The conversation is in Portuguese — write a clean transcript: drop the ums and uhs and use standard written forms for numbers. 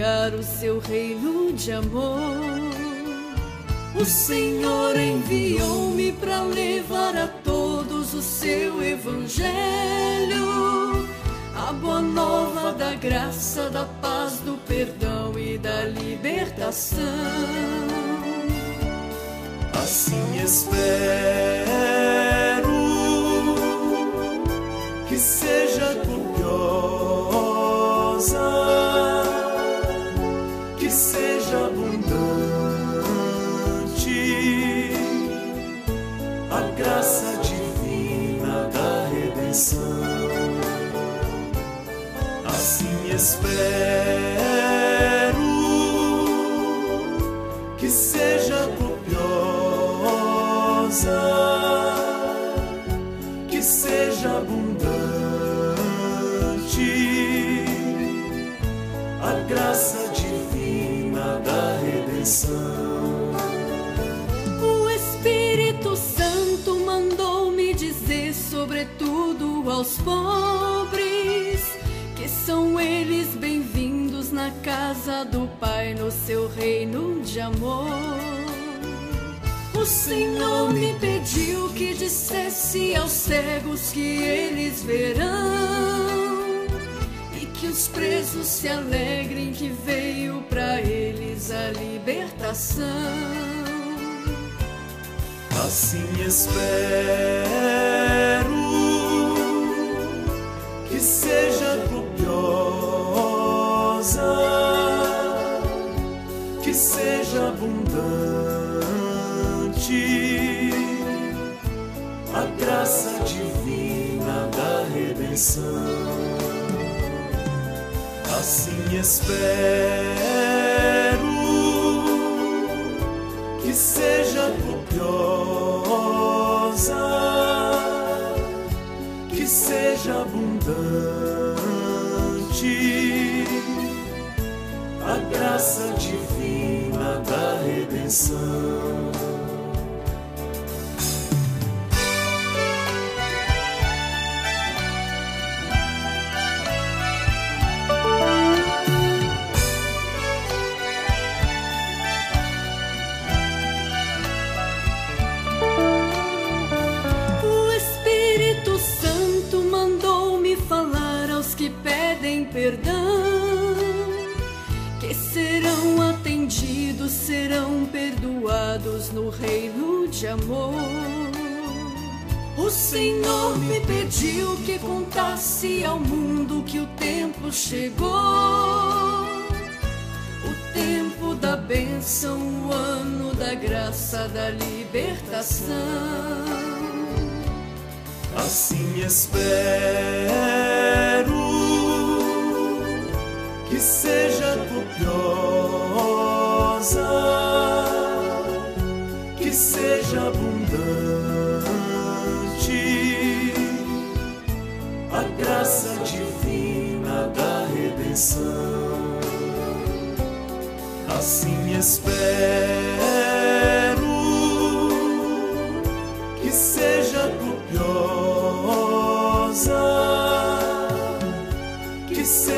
anunciar o seu reino de amor. O Senhor enviou-me para levar a todos o seu evangelho, a boa nova da graça, da paz, do perdão e da libertação. Assim espero que seja copiosa, que seja abundante a graça divina da redenção. Assim espero que seja copiosa, que seja abundante a graça divina da redenção. O Espírito Santo mandou-me dizer, sobretudo aos pobres, que são eles bem-vindos na casa do Pai, no seu reino de amor. O Senhor me pediu que dissesse aos cegos que eles verão, e que os presos se alegrem, que veio para eles a libertação. Assim espero que seja copiosa, que seja abundante a graça divina da redenção. Assim espero que seja copiosa, que seja abundante a graça divina da redenção. Que pedem perdão, que serão atendidos, serão perdoados no reino de amor. O Senhor me pediu que contasse ao mundo que o tempo chegou, o tempo da bênção, o ano da graça, da libertação. Assim espero que seja copiosa, que seja abundante a graça divina da redenção. Assim espero que seja copiosa, que seja